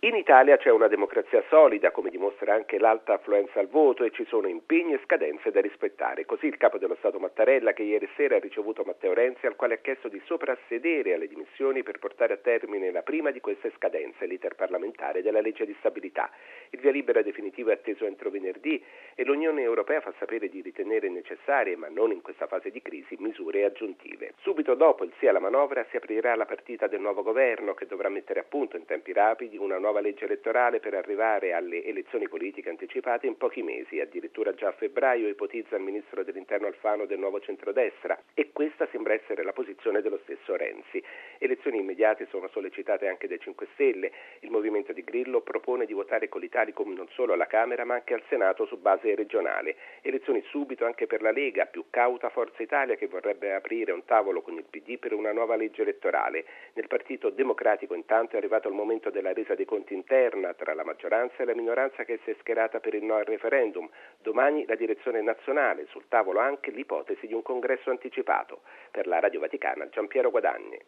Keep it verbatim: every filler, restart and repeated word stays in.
In Italia c'è una democrazia solida, come dimostra anche l'alta affluenza al voto, e ci sono impegni e scadenze da rispettare. Così il capo dello Stato Mattarella, che ieri sera ha ricevuto Matteo Renzi, al quale ha chiesto di soprassedere alle dimissioni per portare a termine la prima di queste scadenze, l'iter parlamentare della legge di stabilità. Il via libera definitivo è atteso entro venerdì e l'Unione Europea fa sapere di ritenere necessarie, ma non in questa fase di crisi, misure aggiuntive. Subito dopo il sì alla manovra si aprirà la partita del nuovo governo, che dovrà mettere a punto in tempi rapidi una nuova legge elettorale per arrivare alle elezioni politiche anticipate in pochi mesi, addirittura già a febbraio, ipotizza il ministro dell'Interno Alfano del nuovo centrodestra, e questa sembra essere la posizione dello stesso Renzi. Elezioni immediate sono sollecitate anche dai cinque Stelle. Il movimento di Grillo propone di votare con l'Italicum non solo alla Camera ma anche al Senato su base regionale. Elezioni subito anche per la Lega, più cauta Forza Italia, che vorrebbe aprire un tavolo con il P D per una nuova legge elettorale. Nel Partito Democratico intanto è arrivato il momento della resa dei conti interna tra la maggioranza e la minoranza, che si è schierata per il no al referendum. Domani la direzione nazionale, sul tavolo anche l'ipotesi di un congresso anticipato. Per la Radio Vaticana, Giampiero Guadagni.